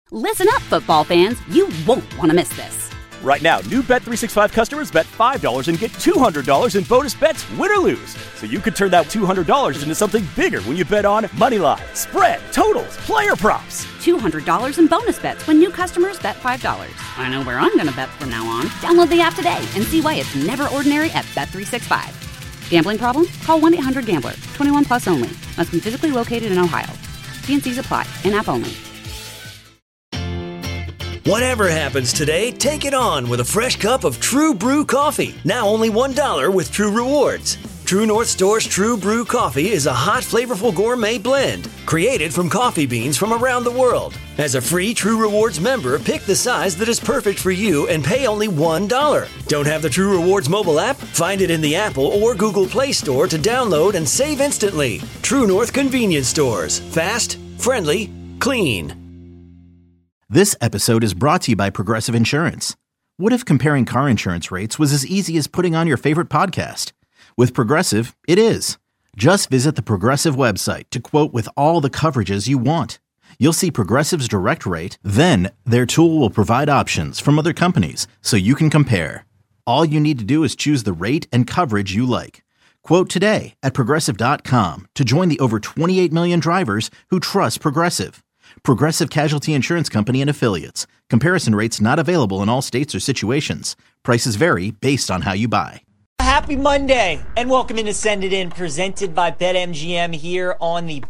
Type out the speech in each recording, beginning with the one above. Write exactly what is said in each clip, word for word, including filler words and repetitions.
Listen up, football fans. You won't want to miss this. Right now, new Bet three sixty-five customers bet five dollars and get two hundred dollars in bonus bets, win or lose. So you could turn that two hundred dollars into something bigger when you bet on moneyline, spread, totals, player props. two hundred dollars in bonus bets when new customers bet five dollars. I know where I'm going to bet from now on. Download the app today and see why it's never ordinary at Bet three sixty-five. Gambling problem? Call one eight hundred gambler. twenty-one plus only. Must be physically located in Ohio. T and C's apply. In-app only. Whatever happens today, take it on with a fresh cup of True Brew coffee. Now only one dollar with True Rewards. True North Store's True Brew coffee is a hot, flavorful gourmet blend created from coffee beans from around the world. As a free True Rewards member, pick the size that is perfect for you and pay only one dollar. Don't have the True Rewards mobile app? Find it in the Apple or Google Play Store to download and save instantly. True North Convenience Stores. Fast, friendly, clean. This episode is brought to you by Progressive Insurance. What if comparing car insurance rates was as easy as putting on your favorite podcast? With Progressive, it is. Just visit the Progressive website to quote with all the coverages you want. You'll see Progressive's direct rate, then their tool will provide options from other companies so you can compare. All you need to do is choose the rate and coverage you like. Quote today at Progressive dot com to join the over twenty-eight million drivers who trust Progressive. Progressive Casualty Insurance Company and Affiliates. Comparison rates not available in all states or situations. Prices vary based on how you buy. Happy Monday and welcome into Send It In, presented by BetMGM here on the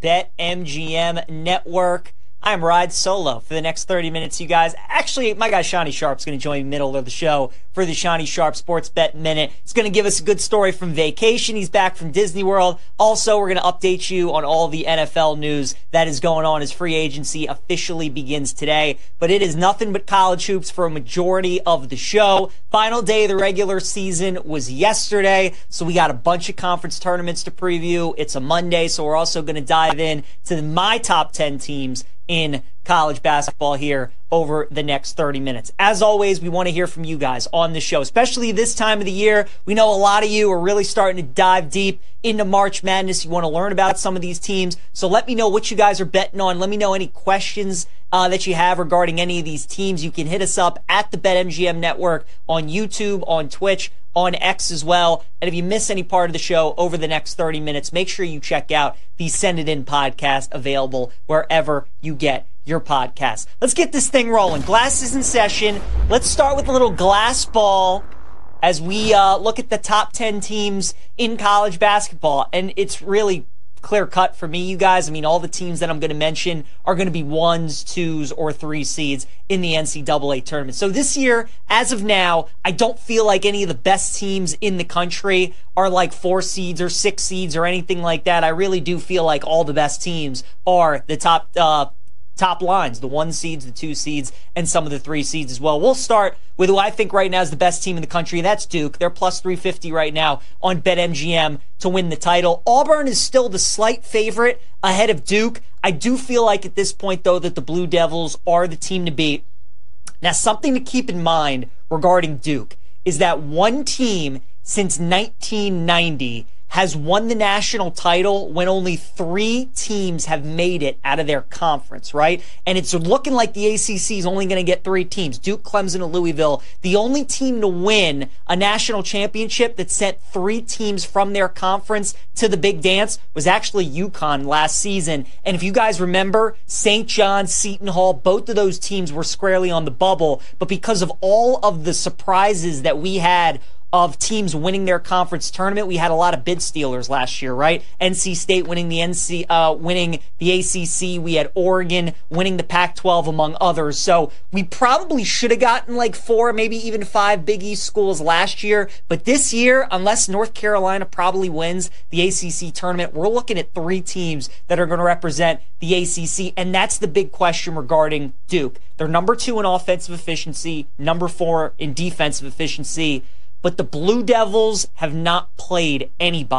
BetMGM Network. I'm Ride Solo for the next thirty minutes, you guys. Actually, my guy Shawnee Sharp's going to join me in the middle of the show for the Shawnee Sharp Sports Bet Minute. He's going to give us a good story from vacation. He's back from Disney World. Also, we're going to update you on all the N F L news that is going on as free agency officially begins today. But it is nothing but college hoops for a majority of the show. Final day of the regular season was yesterday, so we got a bunch of conference tournaments to preview. It's a Monday, so we're also going to dive in to my top ten teams in college basketball here over the next thirty minutes. As always, we want to hear from you guys on the show, especially this time of the year. We know a lot of you are really starting to dive deep into March Madness. You want to learn about some of these teams. So let me know what you guys are betting on. Let me know any questions uh, that you have regarding any of these teams. You can hit us up at the BetMGM Network on YouTube, on Twitch, on X as well. And if you miss any part of the show over the next thirty minutes, make sure you check out the Send It In podcast, available wherever you get your podcast. Let's get this thing rolling. Glasses in session. Let's start with a little glass ball as we uh, look at the top ten teams in college basketball. And it's really clear cut for me, you guys. I mean, all the teams that I'm going to mention are going to be ones, twos, or three seeds in the N C double A tournament. So this year, as of now, I don't feel like any of the best teams in the country are like four seeds or six seeds or anything like that. I really do feel like all the best teams are the top uh, top lines, the one seeds, the two seeds, and some of the three seeds as well. We'll start with who I think right now is the best team in the country, and that's Duke. They're plus three fifty right now on BetMGM to win the title. Auburn is still the slight favorite ahead of Duke. I do feel like at this point, though, that the Blue Devils are the team to beat. Now, something to keep in mind regarding Duke is that one team since nineteen ninety has won the national title when only three teams have made it out of their conference, right? And it's looking like the A C C is only going to get three teams, Duke, Clemson, and Louisville. The only team to win a national championship that sent three teams from their conference to the big dance was actually UConn last season. And if you guys remember, Saint John's, Seton Hall, both of those teams were squarely on the bubble. But because of all of the surprises that we had of teams winning their conference tournament, we had a lot of bid stealers last year, right? N C State winning the N C, uh, winning the A C C. We had Oregon winning the Pac twelve, among others. So we probably should have gotten like four, maybe even five Big East schools last year. But this year, unless North Carolina probably wins the A C C tournament, we're looking at three teams that are going to represent the A C C, and that's the big question regarding Duke. They're number two in offensive efficiency, number four in defensive efficiency. But the Blue Devils have not played anybody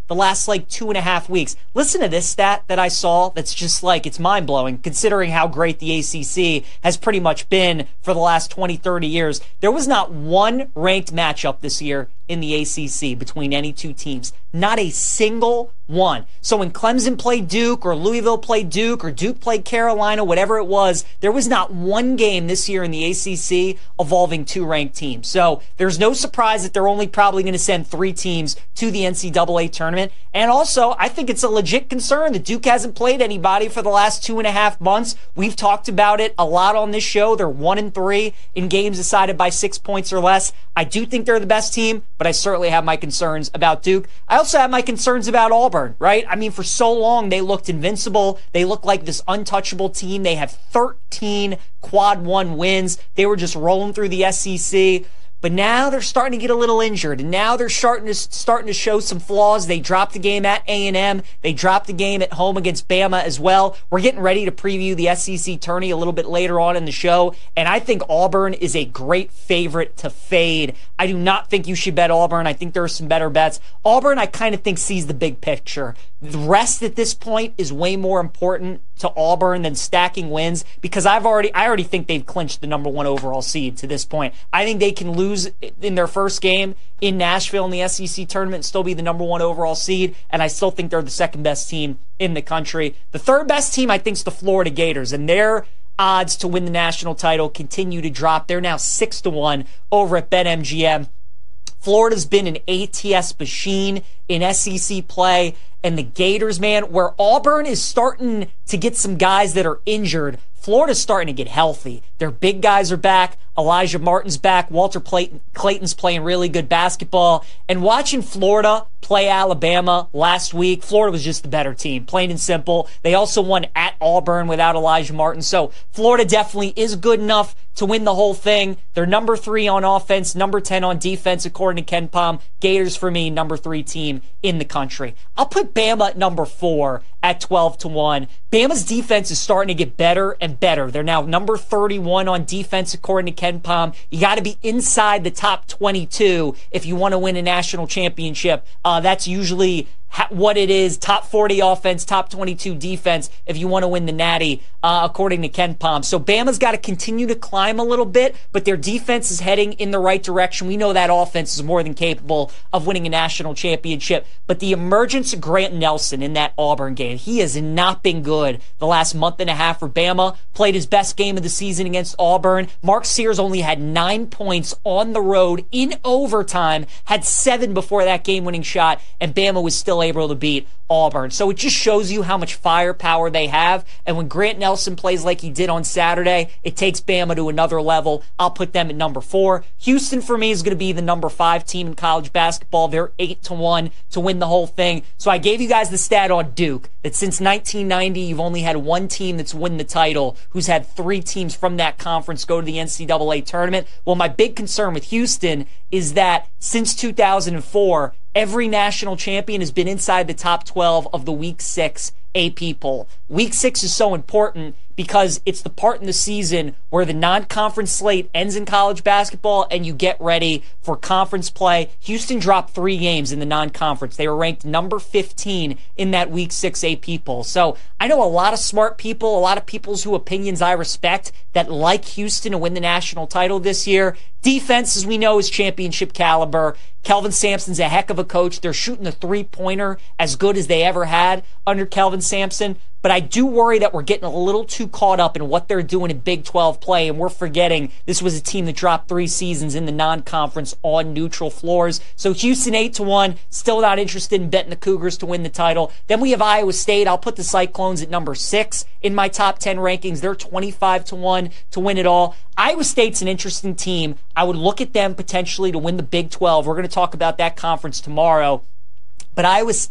the last like two and a half weeks. Listen to this stat that I saw that's just like, it's mind-blowing considering how great the A C C has pretty much been for the last twenty, thirty years. There was not one ranked matchup this year in the A C C between any two teams. Not a single one. So when Clemson played Duke or Louisville played Duke or Duke played Carolina, whatever it was, there was not one game this year in the A C C involving two ranked teams. So there's no surprise that they're only probably going to send three teams to the N C double A tournament. And also, I think it's a legit concern that Duke hasn't played anybody for the last two and a half months. We've talked about it a lot on this show. They're one and three in games decided by six points or less. I do think they're the best team, but I certainly have my concerns about Duke. I also have my concerns about Auburn, right? I mean, for so long, they looked invincible. They looked like this untouchable team. They have thirteen quad one wins. They were just rolling through the S E C. But now they're starting to get a little injured, and now they're starting to starting to show some flaws. They dropped the game at A and M. They dropped the game at home against Bama as well. We're getting ready to preview the S E C tourney a little bit later on in the show, and I think Auburn is a great favorite to fade. I do not think you should bet Auburn. I think there are some better bets. Auburn, I kind of think, sees the big picture. The rest at this point is way more important to Auburn than stacking wins, because I've already, I already think they've clinched the number one overall seed to this point. I think they can lose in their first game in Nashville in the S E C tournament and still be the number one overall seed, and I still think they're the second best team in the country. The third best team, I think, is the Florida Gators, and their odds to win the national title continue to drop. They're now six to one over at BetMGM. Florida's been an A T S machine in S E C play, and the Gators, man, where Auburn is starting to get some guys that are injured, Florida's starting to get healthy. Their big guys are back. Elijah Martin's back. Walter Clayton's playing really good basketball. And watching Florida play Alabama last week, Florida was just the better team, plain and simple. They also won at Auburn without Elijah Martin. So Florida definitely is good enough to win the whole thing. They're number three on offense, number ten on defense, according to Ken Pom. Gators, for me, number three team in the country. I'll put Bama at number four at twelve to one. Bama's defense is starting to get better and better. They're now number thirty-one on defense, according to Ken Pom. You got to be inside the top twenty-two if you want to win a national championship. Uh, that's usually what it is, top forty offense, top twenty-two defense, if you want to win the Natty, uh, according to Ken Pom. So Bama's got to continue to climb a little bit, but their defense is heading in the right direction. We know that offense is more than capable of winning a national championship, but the emergence of Grant Nelson in that Auburn game, he has not been good the last month and a half for Bama. Played his best game of the season against Auburn. Mark Sears only had nine points on the road in overtime, had seven before that game-winning shot, and Bama was still able to beat Auburn. So it just shows you how much firepower they have, and when Grant Nelson plays like he did on Saturday, it takes Bama to another level. I'll put them at number four. Houston, for me, is going to be the number five team in college basketball. They're eight to one to win the whole thing. So I gave you guys the stat on Duke, that since nineteen ninety, you've only had one team that's won the title, who's had three teams from that conference go to the N C double A tournament. Well, my big concern with Houston is that since two thousand four, every national champion has been inside the top twelve of the Week six A P poll. Week six is so important because it's the part in the season where the non-conference slate ends in college basketball and you get ready for conference play. Houston dropped three games in the non-conference. They were ranked number fifteen in that Week six A P poll. So I know a lot of smart people, a lot of people's whose opinions I respect, that like Houston to win the national title this year. Defense, as we know, is championship caliber. Kelvin Sampson's a heck of a coach. They're shooting the three-pointer as good as they ever had under Kelvin Sampson. But I do worry that we're getting a little too caught up in what they're doing in Big twelve play, and we're forgetting this was a team that dropped three seasons in the non-conference on neutral floors. So Houston eight to one, still not interested in betting the Cougars to win the title. Then we have Iowa State. I'll put the Cyclones at number six in my top ten rankings. They're twenty-five to one to win it all. Iowa State's an interesting team. I would look at them potentially to win the Big twelve. We're going to talk about that conference tomorrow. But Iowa State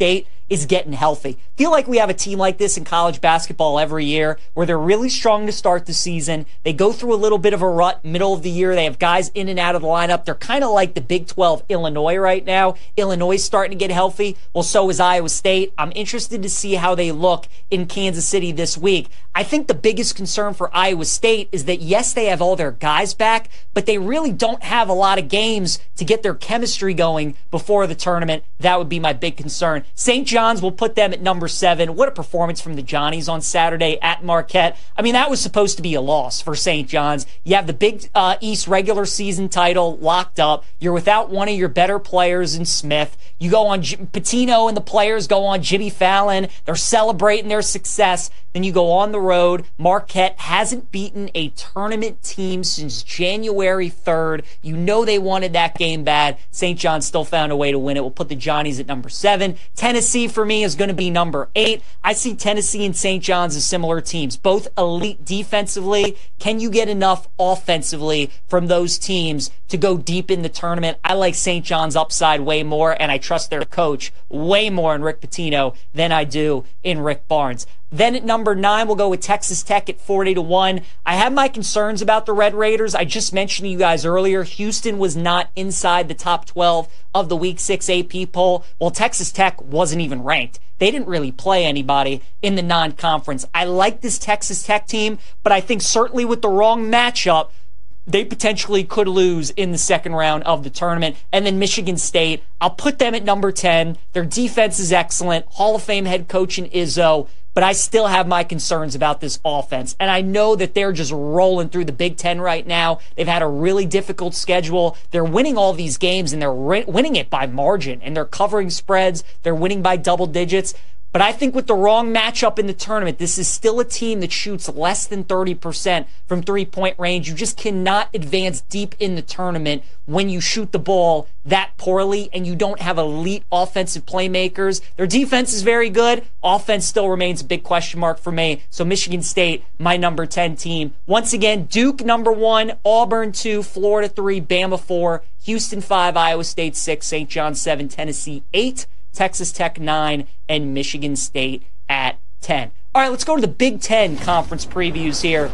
is getting healthy. Feel like we have a team like this in college basketball every year where they're really strong to start the season. They go through a little bit of a rut middle of the year. They have guys in and out of the lineup. They're kind of like the Big twelve Illinois right now. Illinois is starting to get healthy. Well, so is Iowa State. I'm interested to see how they look in Kansas City this week. I think the biggest concern for Iowa State is that, yes, they have all their guys back, but they really don't have a lot of games to get their chemistry going before the tournament. That would be my big concern. Saint John's will put them at number seven. What a performance from the Johnnies on Saturday at Marquette. I mean, that was supposed to be a loss for Saint John's. You have the Big uh, East regular season title locked up. You're without one of your better players in Smith. You go on, J- Patino and the players go on Jimmy Fallon. They're celebrating their success. Then you go on the road. Marquette hasn't beaten a tournament team since January third. You know they wanted that game bad. Saint John's still found a way to win it. We'll put the Johnnies at number seven. Tennessee, for me, is going to be number eight. I see Tennessee and Saint John's as similar teams, both elite defensively. Can you get enough offensively from those teams to go deep in the tournament? I like Saint John's upside way more, and I trust their coach way more in Rick Pitino than I do in Rick Barnes. Then at number nine, we'll go with Texas Tech at forty to one. I have my concerns about the Red Raiders. I just mentioned to you guys earlier, Houston was not inside the top twelve of the Week six A P poll. Well, Texas Tech wasn't even ranked. They didn't really play anybody in the non-conference. I like this Texas Tech team, but I think certainly with the wrong matchup, they potentially could lose in the second round of the tournament. And then Michigan State, I'll put them at number ten. Their defense is excellent. Hall of Fame head coach in Izzo. But I still have my concerns about this offense. And I know that they're just rolling through the Big Ten right now. They've had a really difficult schedule. They're winning all these games, and they're re- winning it by margin. And they're covering spreads. They're winning by double digits. But I think with the wrong matchup in the tournament, this is still a team that shoots less than thirty percent from three-point range. You just cannot advance deep in the tournament when you shoot the ball that poorly and you don't have elite offensive playmakers. Their defense is very good. Offense still remains a big question mark for me. So Michigan State, my number ten team. Once again, Duke number one, Auburn two, Florida three, Bama four, Houston five, Iowa State six, Saint John seven, Tennessee eight, Texas Tech nine, and Michigan State at ten. All right, let's go to the Big Ten conference previews here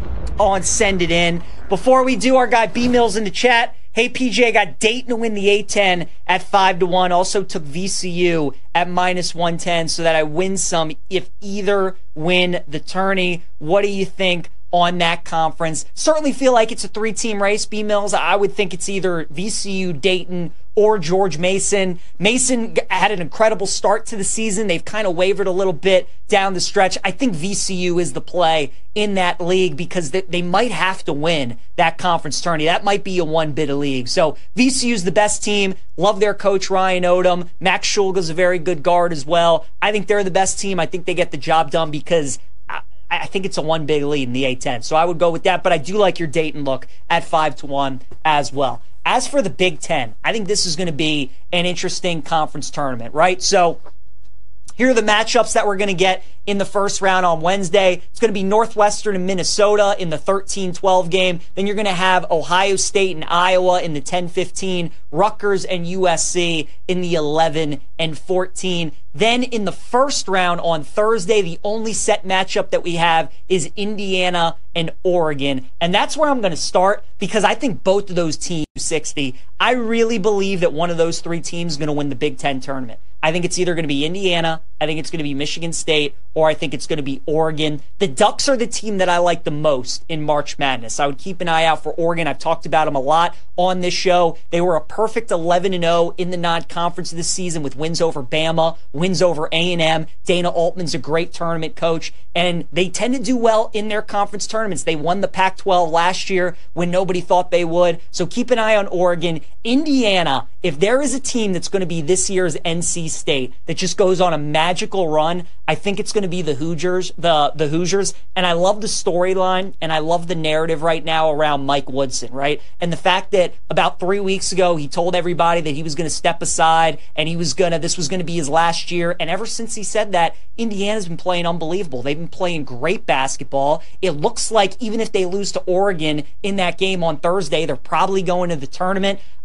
on Send It In. Before we do, our guy B Mills in the chat. Hey, P J, got Dayton to win the A ten at five to one. Also took V C U at minus one ten so that I win some if either win the tourney. What do you think on that conference? Certainly feel like it's a three-team race, B Mills. I would think it's either V C U, Dayton, or George Mason. Mason had an incredible start to the season. They've kind of wavered a little bit down the stretch. I think V C U is the play in that league because they, they might have to win that conference tourney. That might be a one-bid league. So V C U's the best team. Love their coach, Ryan Odom. Max Shulga's a very good guard as well. I think they're the best team. I think they get the job done because I, I think it's a one big lead in the A ten. So I would go with that, but I do like your Dayton look at five to one as well. As for the Big Ten, I think this is going to be an interesting conference tournament, right? So here are the matchups that we're going to get in the first round on Wednesday. It's going to be Northwestern and Minnesota in the thirteen twelve game. Then you're going to have Ohio State and Iowa in the ten fifteen, Rutgers and U S C in the eleven and fourteen. Then in the first round on Thursday, the only set matchup that we have is Indiana and Oregon. And that's where I'm going to start because I think both of those teams sixty. I really believe that one of those three teams is going to win the Big Ten tournament. I think it's either going to be Indiana, I think it's going to be Michigan State, or I think it's going to be Oregon. The Ducks are the team that I like the most in March Madness. I would keep an eye out for Oregon. I've talked about them a lot on this show. They were a perfect eleven and oh in the non-conference this season with wins over Bama, wins over A and M. Dana Altman's a great tournament coach, and they tend to do well in their conference tournaments. They won the Pac twelve last year when nobody thought they would. So keep an eye on Oregon. Indiana, if there is a team that's going to be this year's N C State that just goes on a magical run, I think it's going to be the Hoosiers, the the Hoosiers, and I love the storyline and I love the narrative right now around Mike Woodson, right? And the fact that about three weeks ago he told everybody that he was going to step aside and he was going to, this was going to be his last year, and ever since he said that, Indiana's been playing unbelievable. They've been playing great basketball. It looks like even if they lose to Oregon in that game on Thursday, they're probably going to the tournament.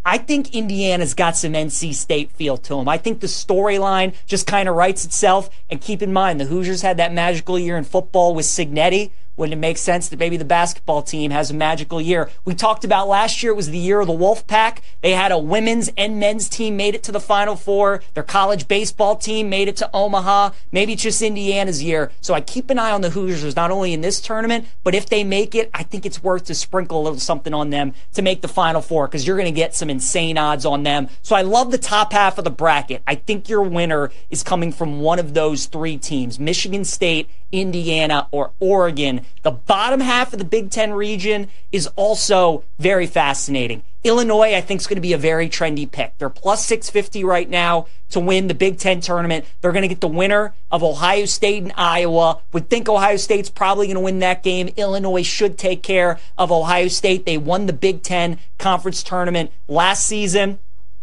I think Indiana's got some N C State feel to them. I think the storyline just kind of writes itself. And keep in mind, the Hoosiers had that magical year in football with Cignetti. Wouldn't it make sense that maybe the basketball team has a magical year? We talked about last year, it was the year of the Wolfpack. They had a women's and men's team made it to the Final Four. Their college baseball team made it to Omaha. Maybe it's just Indiana's year. So I keep an eye on the Hoosiers, not only in this tournament, but if they make it, I think it's worth to sprinkle a little something on them to make the Final Four, because you're going to get some insane odds on them. So I love the top half of the bracket. I think your winner is coming from one of those three teams, Michigan State, Indiana, or Oregon. The bottom half of the Big Ten region is also very fascinating. Illinois, I think, is going to be a very trendy pick. They're plus six fifty right now to win the Big Ten tournament. They're going to get the winner of Ohio State and Iowa. Would think Ohio State's probably going to win that game. Illinois should take care of Ohio State. They won the Big Ten conference tournament last season.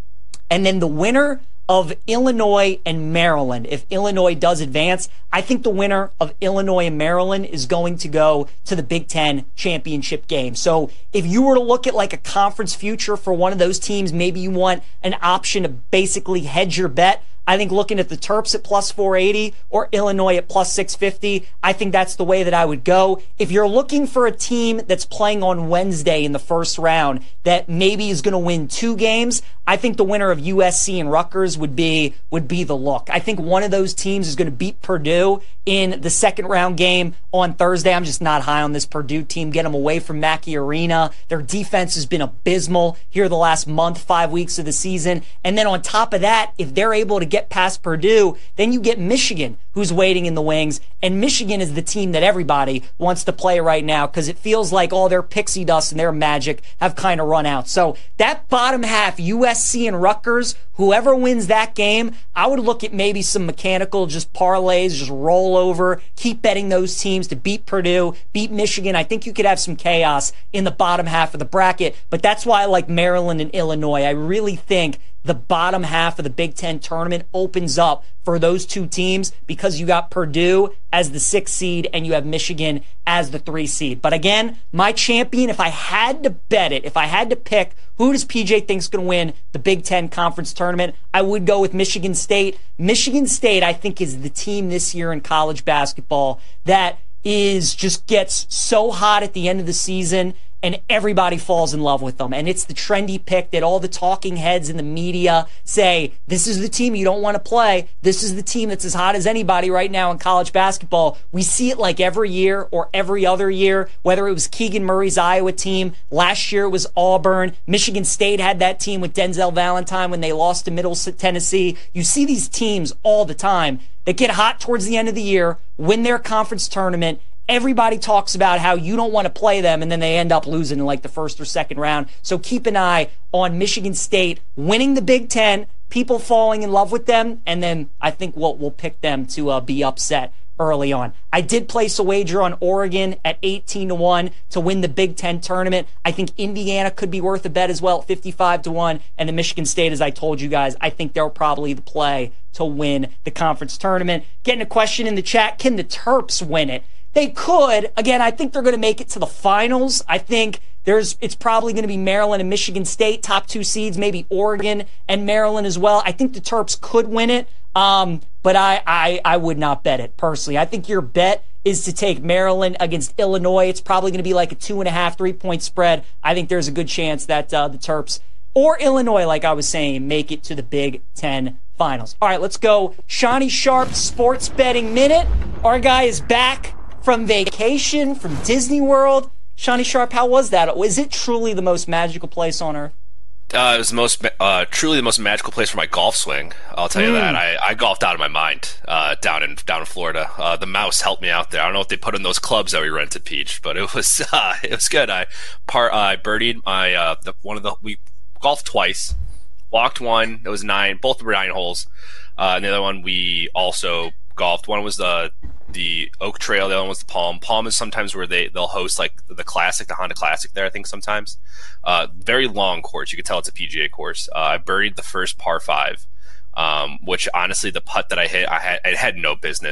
And then the winner of Illinois and Maryland, if Illinois does advance, I think the winner of Illinois and Maryland is going to go to the Big Ten championship game. So if you were to look at like a conference future for one of those teams, maybe you want an option to basically hedge your bet. I think looking at the Terps at plus four eighty or Illinois at plus six fifty, I think that's the way that I would go. If you're looking for a team that's playing on Wednesday in the first round that maybe is going to win two games, I think the winner of U S C and Rutgers would be would be the look. I think one of those teams is going to beat Purdue in the second round game on Thursday. I'm just not high on this Purdue team. Get them away from Mackey Arena. Their defense has been abysmal here the last month, five weeks of the season. And then on top of that, if they're able to get past Purdue, then you get Michigan, who's waiting in the wings. And Michigan is the team that everybody wants to play right now because it feels like all their pixie dust and their magic have kind of run out. So that bottom half, U S C and Rutgers, whoever wins that game, I would look at maybe some mechanical just parlays, just roll over, keep betting those teams to beat Purdue, beat Michigan. I think you could have some chaos in the bottom half of the bracket, but that's why I like Maryland and Illinois. I really think the bottom half of the Big Ten tournament opens up for those two teams because you got Purdue as the sixth seed and you have Michigan as the three seed. But again, my champion, if I had to bet it, if I had to pick who does P J think's going to win the Big Ten conference tournament, I would go with Michigan State. Michigan State, I think, is the team this year in college basketball that is just gets so hot at the end of the season and everybody falls in love with them. And it's the trendy pick that all the talking heads in the media say, this is the team you don't want to play. This is the team that's as hot as anybody right now in college basketball. We see it like every year or every other year, whether it was Keegan Murray's Iowa team. Last year it was Auburn. Michigan State had that team with Denzel Valentine when they lost to Middle Tennessee. You see these teams all the time that get hot towards the end of the year, win their conference tournament. Everybody talks about how you don't want to play them, and then they end up losing in like the first or second round. So keep an eye on Michigan State winning the Big Ten, people falling in love with them, and then I think we'll, we'll pick them to uh, be upset early on. I did place a wager on Oregon at eighteen to one to win the Big Ten tournament. I think Indiana could be worth a bet as well at fifty-five to one. And the Michigan State, as I told you guys, I think they're probably the play to win the conference tournament. Getting a question in the chat, can the Terps win it? They could. Again, I think they're going to make it to the finals. I think there's it's probably going to be Maryland and Michigan State, top two seeds, maybe Oregon and Maryland as well. I think the Terps could win it, um, but I, I, I would not bet it personally. I think your bet is to take Maryland against Illinois. It's probably going to be like a two and a half, three-point spread. I think there's a good chance that uh, the Terps or Illinois, like I was saying, make it to the Big Ten finals. All right, let's go. Shawnee Sharp Sports Betting Minute. Our guy is back from vacation, from Disney World. Shawnee Sharp, how was that? Was it truly the most magical place on earth? Uh, it was the most, uh, truly the most magical place for my golf swing. I'll tell you mm. that. I, I golfed out of my mind uh, down in down in Florida. Uh, the mouse helped me out there. I don't know what they put in those clubs that we rented, Peach, but it was uh, it was good. I part I birdied my uh, the, one of the we golfed twice, walked one. It was nine. Both were nine holes, uh, and the other one we also golfed. One was the the Oak Trail, the other one was the Palm. Palm is sometimes where they, they'll host like the Classic, the Honda Classic there, I think sometimes. Uh, very long course. You can tell it's a P G A course. Uh, I birdied the first par five, um, which honestly the putt that I hit, I had, I had no business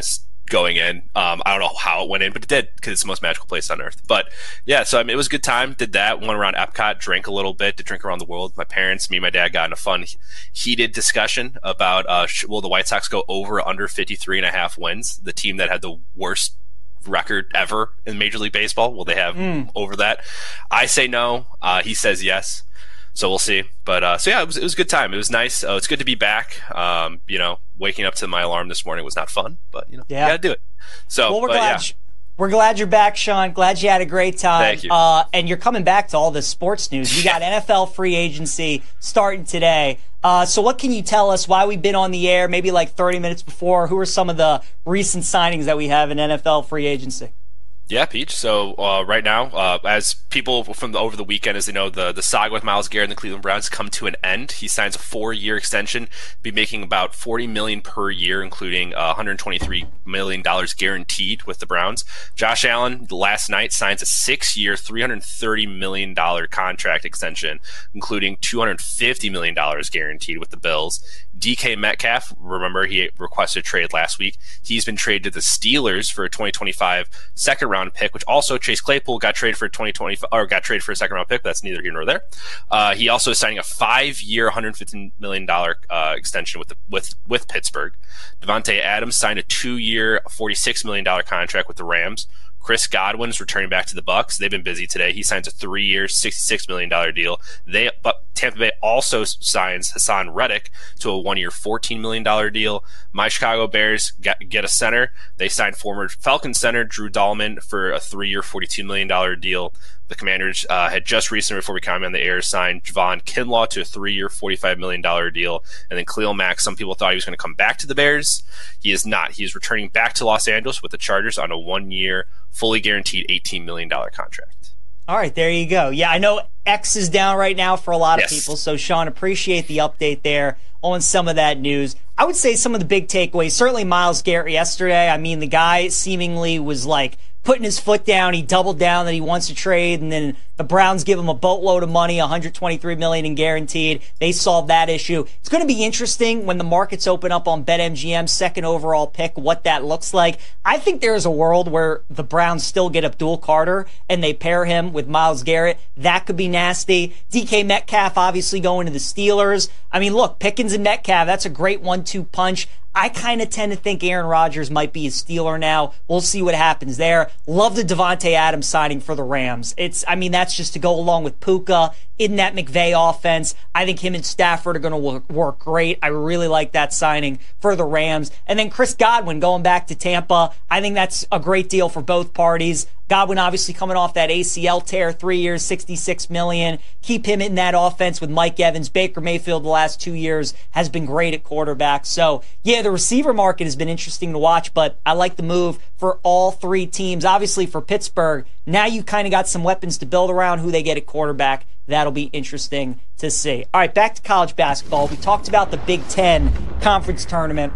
going in. Um, I don't know how it went in, but it did because it's the most magical place on earth. But yeah, so I mean, it was a good time. Did that, went around Epcot, drank a little bit, did drink around the world. My parents, me and my dad got in a fun, heated discussion about uh, will the White Sox go over or under fifty-three and a half wins? The team that had the worst record ever in Major League Baseball, will they have mm. over that? I say no. Uh, he says yes. So we'll see. But uh, so yeah, it was, it was a good time. It was nice. Uh, it's good to be back. Um, you know, waking up to my alarm this morning was not fun, but you know, yeah. you gotta do it. So well, we're but, glad yeah. you, we're glad you're back, Sean. Glad you had a great time. Thank you. Uh, and you're coming back to all this sports news. We got N F L free agency starting today. Uh, so what can you tell us why we've been on the air maybe like thirty minutes before? Who are some of the recent signings that we have in N F L free agency? Yeah, Peach. So uh, right now, uh, as people from the, over the weekend, as they know, the, the saga with Myles Garrett and the Cleveland Browns come to an end. He signs a four-year extension, be making about forty million dollars per year, including uh, one hundred twenty-three million dollars guaranteed with the Browns. Josh Allen, last night, signs a six-year, three hundred thirty million dollars contract extension, including two hundred fifty million dollars guaranteed with the Bills. D K Metcalf, remember he requested a trade last week. He's been traded to the Steelers for a twenty twenty-five second round pick, which also Chase Claypool got traded for a twenty twenty-five or got traded for a second round pick. But that's neither here nor there. Uh, he also is signing a five-year, one hundred fifteen million dollars uh, extension with the, with with Pittsburgh. Davante Adams signed a two-year, forty-six million dollars contract with the Rams. Chris Godwin is returning back to the Bucs. They've been busy today. He signs a three-year, sixty-six million dollars deal. They, but Tampa Bay also signs Hassan Reddick to a one-year, fourteen million dollars deal. My Chicago Bears get, get a center. They signed former Falcons center Drew Dahlman for a three-year, forty-two million dollars deal. The Commanders uh, had just recently, before we come on the air, signed Javon Kinlaw to a three-year, forty-five million dollars deal. And then Khalil Mack, some people thought he was going to come back to the Bears. He is not. He is returning back to Los Angeles with the Chargers on a one-year, fully guaranteed eighteen million dollars contract. All right, there you go. Yeah, I know X is down right now for a lot yes. of people, so Sean, appreciate the update there on some of that news. I would say some of the big takeaways, certainly Myles Garrett yesterday. I mean, the guy seemingly was like putting his foot down. He doubled down that he wants to trade, and then the Browns give him a boatload of money, one hundred twenty-three million dollars in guaranteed. They solved that issue. It's going to be interesting when the markets open up on BetMGM's second overall pick, what that looks like. I think there's a world where the Browns still get Abdul Carter and they pair him with Myles Garrett. That could be nasty. D K Metcalf obviously going to the Steelers. I mean, look, Pickens and Metcalf, that's a great one two punch. I kind of tend to think Aaron Rodgers might be a Steeler now. We'll see what happens there. Love the Davante Adams signing for the Rams. It's, I mean, that's just to go along with Puka in that McVay offense. I think him and Stafford are going to work, work great. I really like that signing for the Rams. And then Chris Godwin going back to Tampa. I think that's a great deal for both parties. Godwin obviously coming off that A C L tear, three years, sixty-six million dollars. Keep him in that offense with Mike Evans. Baker Mayfield the last two years has been great at quarterback. So, yeah, the receiver market has been interesting to watch, but I like the move for all three teams. Obviously for Pittsburgh, now you kind of got some weapons to build around who they get at quarterback. That'll be interesting to see. All right, back to college basketball. We talked about the Big Ten Conference Tournament.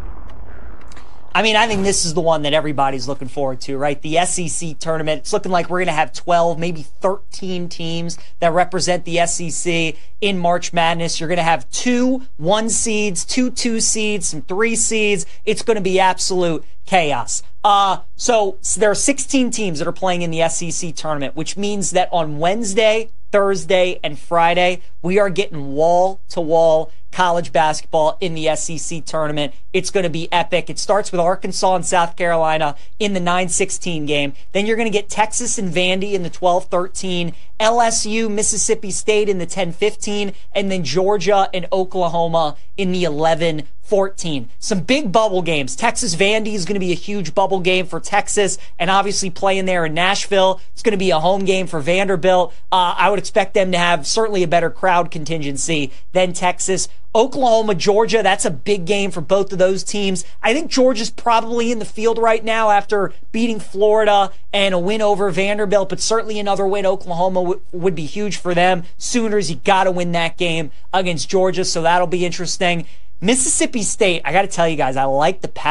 I mean, I think this is the one that everybody's looking forward to, right? The S E C tournament. It's looking like we're going to have twelve, maybe thirteen teams that represent the S E C in March Madness. You're going to have two one seeds, two two seeds, some three seeds. It's going to be absolute chaos. Uh, so, so there are sixteen teams that are playing in the S E C tournament, which means that on Wednesday, Thursday, and Friday, we are getting wall-to-wall college basketball in the S E C tournament. It's going to be epic. It starts with Arkansas and South Carolina in the nine sixteen game. Then you're going to get Texas and Vandy in the twelve thirteen, L S U, Mississippi State in the ten fifteen, and then Georgia and Oklahoma in the eleven fourteen. Some big bubble games. Texas Vandy is going to be a huge bubble game for Texas, and obviously playing there in Nashville. It's going to be a home game for Vanderbilt. Uh, I would expect them to have certainly a better crowd contingency than Texas. Oklahoma, Georgia, that's a big game for both of those teams. I think Georgia's probably in the field right now after beating Florida and a win over Vanderbilt, but certainly another win Oklahoma w- would be huge for them. Sooners, you got to win that game against Georgia, so that'll be interesting. Mississippi State, I got to tell you guys, I like the path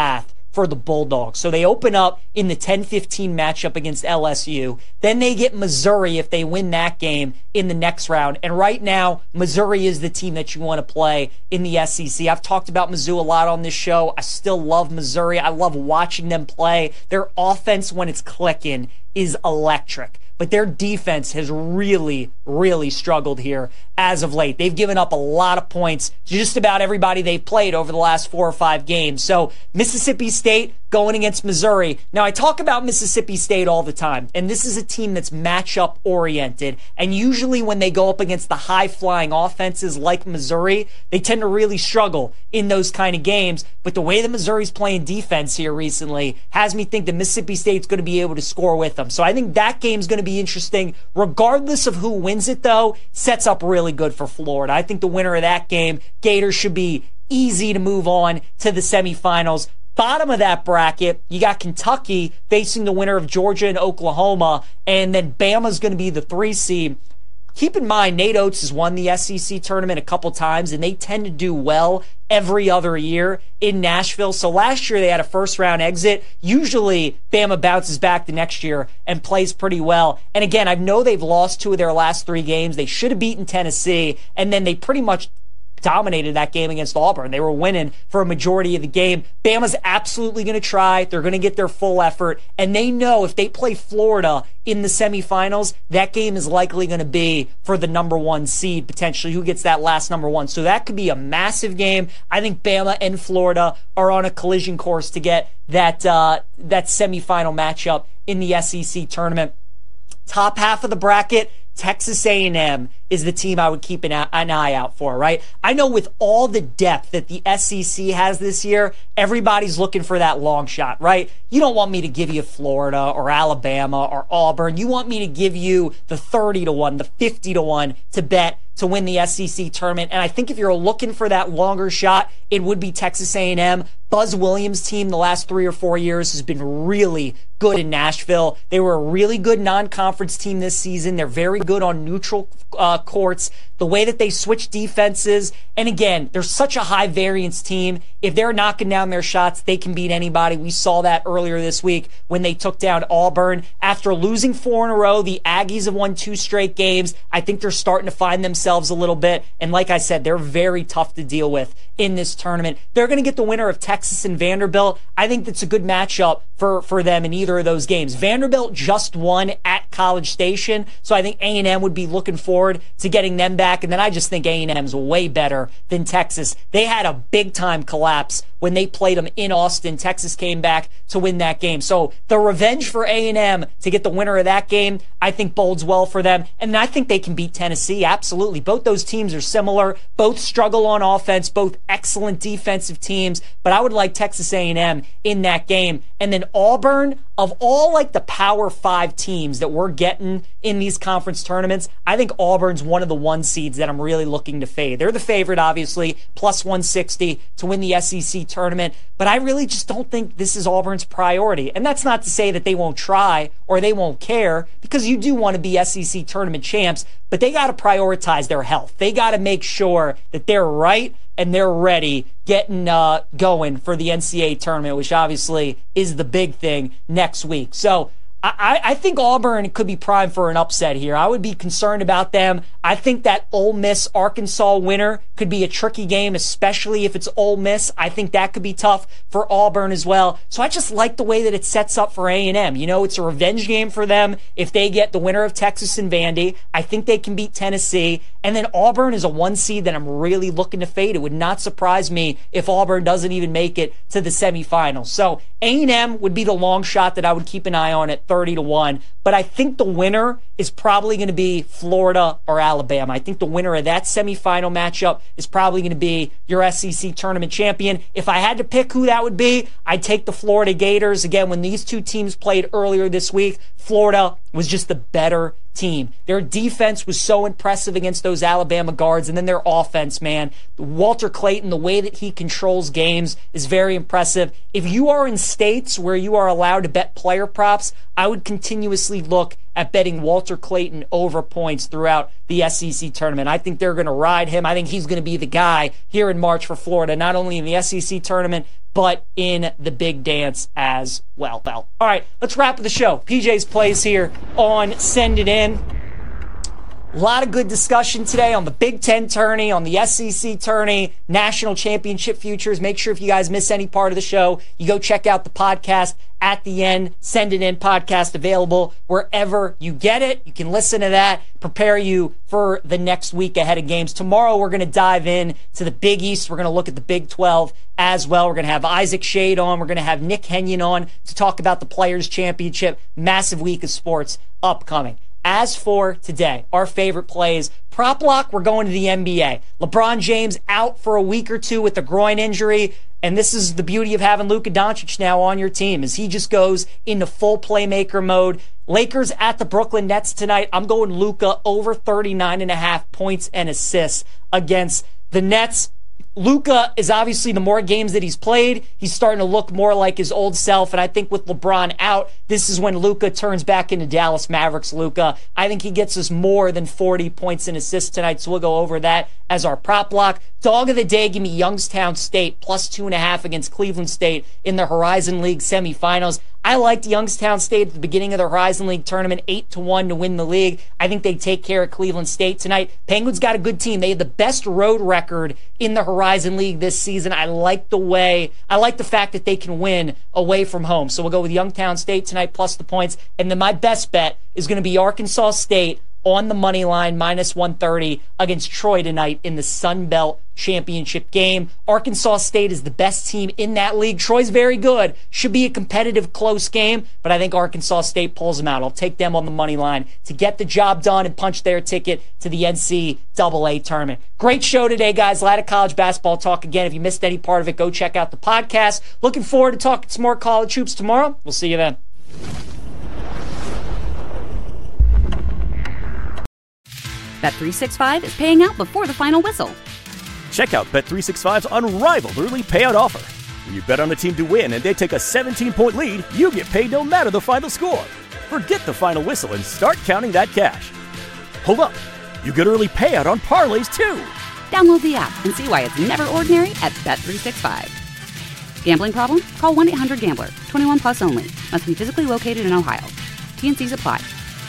for the Bulldogs. So they open up in the ten fifteen matchup against L S U. Then they get Missouri if they win that game in the next round. And right now, Missouri is the team that you want to play in the S E C. I've talked about Mizzou a lot on this show. I still love Missouri. I love watching them play. Their offense, when it's clicking, is electric. But their defense has really, really struggled here as of late. They've given up a lot of points to just about everybody they've played over the last four or five games. So Mississippi State going against Missouri. Now, I talk about Mississippi State all the time, and this is a team that's matchup oriented. And usually when they go up against the high-flying offenses like Missouri, they tend to really struggle in those kind of games. But the way that Missouri's playing defense here recently has me think that Mississippi State's going to be able to score with them. So I think that game's going to be interesting. Regardless of who wins it, though, sets up really good for Florida. I think the winner of that game, Gators, should be easy to move on to the semifinals. Bottom of that bracket, you got Kentucky facing the winner of Georgia and Oklahoma, and then Bama's going to be the three seed. Keep in mind, Nate Oates has won the S E C tournament a couple times, and they tend to do well every other year in Nashville. So last year they had a first-round exit. Usually, Bama bounces back the next year and plays pretty well. And again, I know they've lost two of their last three games. They should have beaten Tennessee, and then they pretty much dominated that game against Auburn. They were winning for a majority of the game. Bama's absolutely going to try. They're going to get their full effort. And they know if they play Florida in the semifinals, that game is likely going to be for the number one seed, potentially, who gets that last number one. So that could be a massive game. I think Bama and Florida are on a collision course to get that, uh, that semifinal matchup in the S E C tournament. Top half of the bracket, Texas A and M is the team I would keep an, an eye out for, right? I know with all the depth that the S E C has this year, everybody's looking for that long shot, right? You don't want me to give you Florida or Alabama or Auburn. You want me to give you the thirty to one, the fifty to one to bet to win the S E C tournament. And I think if you're looking for that longer shot, it would be Texas A and M. Buzz Williams' team the last three or four years has been really good in Nashville. They were a really good non-conference team this season. They're very good on neutral uh, courts. The way that they switch defenses, and again, they're such a high variance team. If they're knocking down their shots, they can beat anybody. We saw that earlier this week when they took down Auburn. After losing four in a row, the Aggies have won two straight games. I think they're starting to find themselves a little bit. And like I said, they're very tough to deal with in this tournament. They're going to get the winner of Texas and Vanderbilt. I think that's a good matchup for, for them in either of those games. Vanderbilt just won at College Station, so I think A and M would be looking forward to getting them back. And then I just think A and M's way better than Texas. They had a big-time collapse when they played them in Austin. Texas came back to win that game. So the revenge for A and M to get the winner of that game, I think bodes well for them. And I think they can beat Tennessee, absolutely. Both those teams are similar. Both struggle on offense, both excellent defensive teams. But I would like Texas A and M in that game. And then Auburn, of all like the Power Five teams that we're getting in these conference tournaments, I think Auburn's one of the one seeds that I'm really looking to fade. They're the favorite, obviously, plus one sixty to win the S E C tournament. But I really just don't think this is Auburn's priority. And that's not to say that they won't try or they won't care, because you do want to be S E C tournament champs, but they got to prioritize their health. They got to make sure that they're right and they're ready, getting uh, going for the N C double A tournament, which obviously is the big thing next week. So I, I think Auburn could be primed for an upset here. I would be concerned about them. I think that Ole Miss-Arkansas winner could be a tricky game, especially if it's Ole Miss. I think that could be tough for Auburn as well. So I just like the way that it sets up for A and M. You know, it's a revenge game for them if they get the winner of Texas and Vandy. I think they can beat Tennessee. And then Auburn is a one seed that I'm really looking to fade. It would not surprise me if Auburn doesn't even make it to the semifinals. So A and M would be the long shot that I would keep an eye on at thirty to one. But I think the winner is probably going to be Florida or Alabama. I think the winner of that semifinal matchup is probably going to be your S E C tournament champion. If I had to pick who that would be, I'd take the Florida Gators. Again, when these two teams played earlier this week, Florida was just the better team. Their defense was so impressive against those Alabama guards, and then their offense, man. Walter Clayton, the way that he controls games is very impressive. If you are in states where you are allowed to bet player props, I would continuously look at betting Walter Clayton over points throughout the S E C tournament. I think they're going to ride him. I think he's going to be the guy here in March for Florida, not only in the S E C tournament, but in the big dance as well. Well, all right, let's wrap up the show. P J's plays here on Send It In. A lot of good discussion today on the Big Ten tourney, on the S E C tourney, national championship futures. Make sure if you guys miss any part of the show, you go check out the podcast at the end. Send It In podcast available wherever you get it. You can listen to that, prepare you for the next week ahead of games. Tomorrow we're going to dive in to the Big East. We're going to look at the Big twelve as well. We're going to have Isaac Shade on. We're going to have Nick Henyon on to talk about the Players' Championship. Massive week of sports upcoming. As for today, our favorite plays, prop lock, we're going to the N B A. LeBron James out for a week or two with a groin injury, and this is the beauty of having Luka Doncic now on your team, as he just goes into full playmaker mode. Lakers at the Brooklyn Nets tonight. I'm going Luka over thirty-nine and a half points and assists against the Nets. Luka is obviously, the more games that he's played, he's starting to look more like his old self. And I think with LeBron out, this is when Luka turns back into Dallas Mavericks Luka. I think he gets us more than forty points and assists tonight. So we'll go over that as our prop block. Dog of the day, give me Youngstown State plus two and a half against Cleveland State in the Horizon League semifinals. I liked Youngstown State at the beginning of the Horizon League tournament, eight to one to win the league. I think they take care of Cleveland State tonight. Penguins got a good team. They had the best road record in the Horizon League this season. I like the way, I like the fact that they can win away from home. So we'll go with Youngstown State tonight plus the points. And then my best bet is going to be Arkansas State on the money line, minus one thirty against Troy tonight in the Sun Belt Championship game. Arkansas State is the best team in that league. Troy's very good. Should be a competitive, close game, but I think Arkansas State pulls them out. I'll take them on the money line to get the job done and punch their ticket to the N C double A tournament. Great show today, guys. A lot of college basketball talk again. If you missed any part of it, go check out the podcast. Looking forward to talking some more college hoops tomorrow. We'll see you then. Bet three sixty-five is paying out before the final whistle. Check out Bet three sixty-five's unrivaled early payout offer. When you bet on a team to win and they take a seventeen-point lead, you get paid no matter the final score. Forget the final whistle and start counting that cash. Hold up. You get early payout on parlays, too. Download the app and see why it's never ordinary at Bet three sixty-five. Gambling problem? Call one eight hundred gambler. twenty-one plus only. Must be physically located in Ohio. T and Cs apply.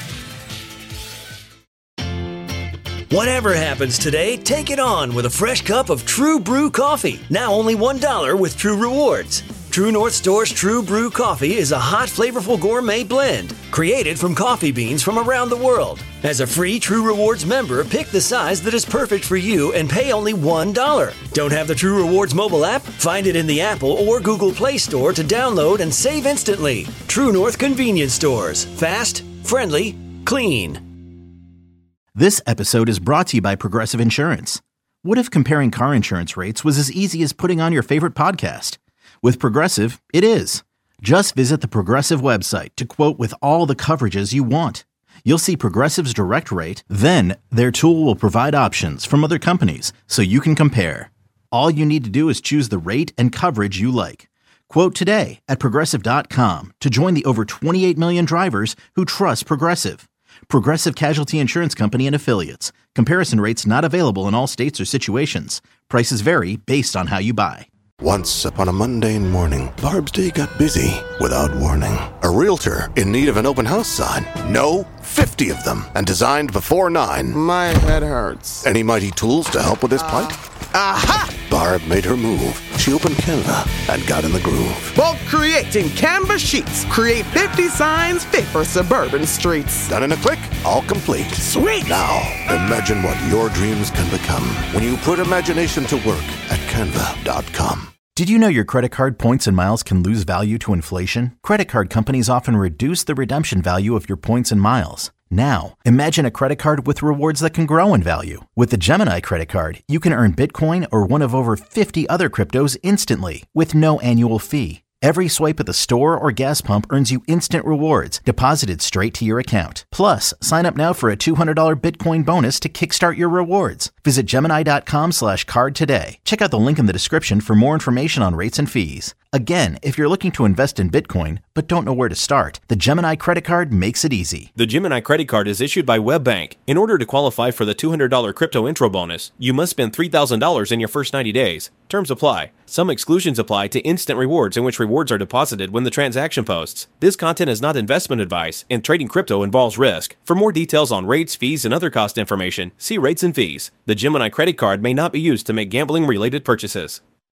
Whatever happens today, take it on with a fresh cup of True Brew coffee. Now only one dollar with True Rewards. True North Store's True Brew coffee is a hot, flavorful gourmet blend created from coffee beans from around the world. As a free True Rewards member, pick the size that is perfect for you and pay only one dollar. Don't have the True Rewards mobile app? Find it in the Apple or Google Play Store to download and save instantly. True North Convenience Stores. Fast, friendly, clean. This episode is brought to you by Progressive Insurance. What if comparing car insurance rates was as easy as putting on your favorite podcast? With Progressive, it is. Just visit the Progressive website to quote with all the coverages you want. You'll see Progressive's direct rate, then their tool will provide options from other companies so you can compare. All you need to do is choose the rate and coverage you like. Quote today at Progressive dot com to join the over twenty-eight million drivers who trust Progressive. Progressive Casualty Insurance Company and Affiliates. Comparison rates not available in all states or situations. Prices vary based on how you buy. Once upon a mundane morning, Barb's day got busy without warning. A realtor in need of an open house sign. No, fifty of them, and designed before nine. My head hurts. Any mighty tools to help with this plight? Aha! Barb made her move. She opened Canva and got in the groove. Bulk creating Canva sheets. Create fifty signs fit for suburban streets. Done in a click, all complete. Sweet! Now, imagine what your dreams can become when you put imagination to work at Canva dot com. Did you know your credit card points and miles can lose value to inflation? Credit card companies often reduce the redemption value of your points and miles. Now, imagine a credit card with rewards that can grow in value. With the Gemini credit card, you can earn Bitcoin or one of over fifty other cryptos instantly with no annual fee. Every swipe at the store or gas pump earns you instant rewards deposited straight to your account. Plus, sign up now for a two hundred dollars Bitcoin bonus to kickstart your rewards. Visit Gemini dot com slash card today. Check out the link in the description for more information on rates and fees. Again, if you're looking to invest in Bitcoin but don't know where to start, the Gemini credit card makes it easy. The Gemini credit card is issued by WebBank. In order to qualify for the two hundred dollars crypto intro bonus, you must spend three thousand dollars in your first ninety days. Terms apply. Some exclusions apply to instant rewards, in which rewards are deposited when the transaction posts. This content is not investment advice, and trading crypto involves risk. For more details on rates, fees, and other cost information, see rates and fees. The Gemini credit card may not be used to make gambling-related purchases.